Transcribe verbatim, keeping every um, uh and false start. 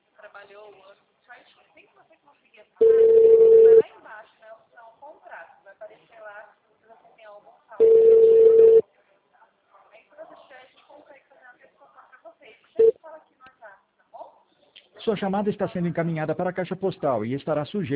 trabalhou o ano certinho. Assim que você conseguir essa máquina, você vai lá embaixo, na opção contrato. Vai aparecer lá se você tem algum saldo. Aí quando você tiver, a gente consegue fazer uma antecipação para vocês. Deixa eu falar aqui no WhatsApp, tá bom? Sua chamada está sendo encaminhada para a caixa postal e estará sujeita